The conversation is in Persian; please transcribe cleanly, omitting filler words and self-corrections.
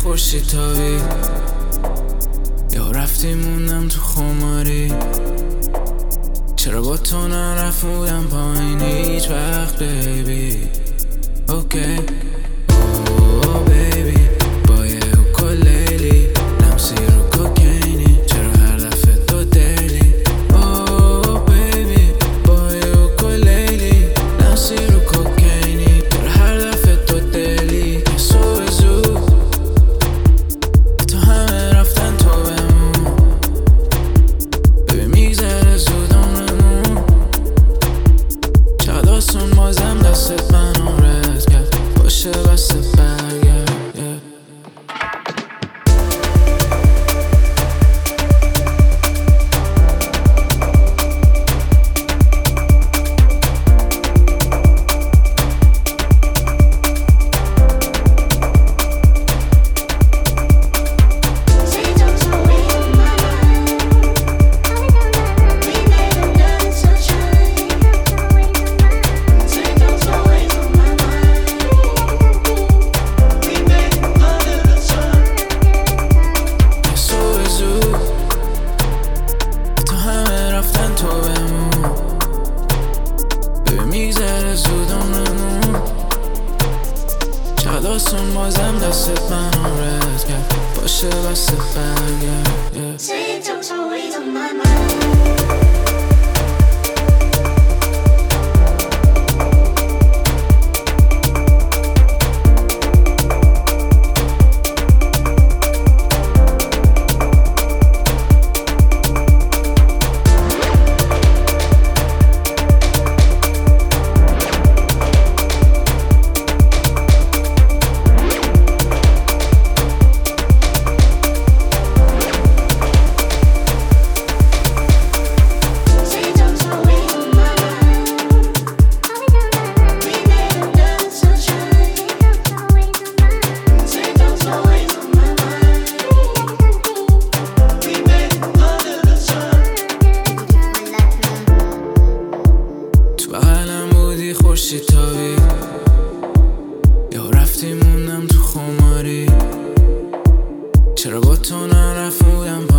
خورشید تابی، یا رفتی موندم تو خماری. چرا با تو نرفودم پایین هیچ وقت بیبی؟ اوکی اوه بیبی، با یه اوکولیلی لمسی رو کوکینی، چرا هر دفعه تو دیلی؟ اوه بیبی، با یه اوکولیلی لمسی رو کوکینی، چرا هر دفعه تو دیلی؟ صبح زود تو همه رفتن تو بمون، ببین میگذره زود عمرمون. چقدر آسون بازم دستت منو رد کرد، باشه بسته برگرد. چقدر آسون بازم دستت منو رد کرد، باشه بسته برگرد. Say it don't always on my mind. خورشید تابی، یا رفتی موندم تو خماری. چرا با تو نرفودم